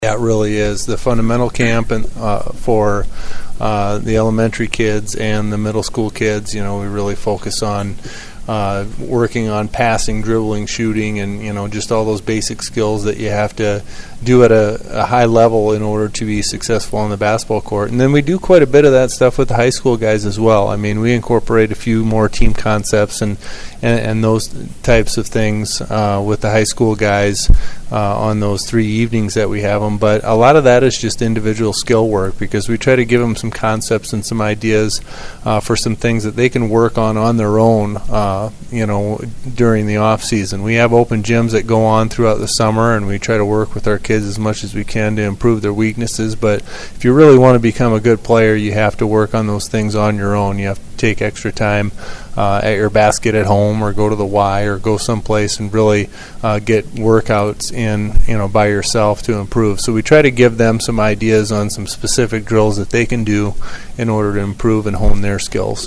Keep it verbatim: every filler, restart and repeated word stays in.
Yeah, it really is. The fundamental camp and uh, for uh, the elementary kids and the middle school kids, you know, we really focus on uh, working on passing, dribbling, shooting, and, you know, just all those basic skills that you have to do at a, a high level in order to be successful on the basketball court. And then we do quite a bit of that stuff with the high school guys as well. I mean, we incorporate a few more team concepts and, and, and those types of things uh, with the high school guys uh, on those three evenings that we have them. But a lot of that is just individual skill work, because we try to give them some concepts and some ideas uh, for some things that they can work on on their own, uh, you know, during the off season. We have open gyms that go on throughout the summer, and we try to work with our kids as much as we can to improve their weaknesses. But if you really want to become a good player, you have to work on those things on your own. You have to take extra time uh, at your basket at home, or go to the Y, or go someplace and really uh, get workouts in, you know, by yourself to improve. So we try to give them some ideas on some specific drills that they can do in order to improve and hone their skills.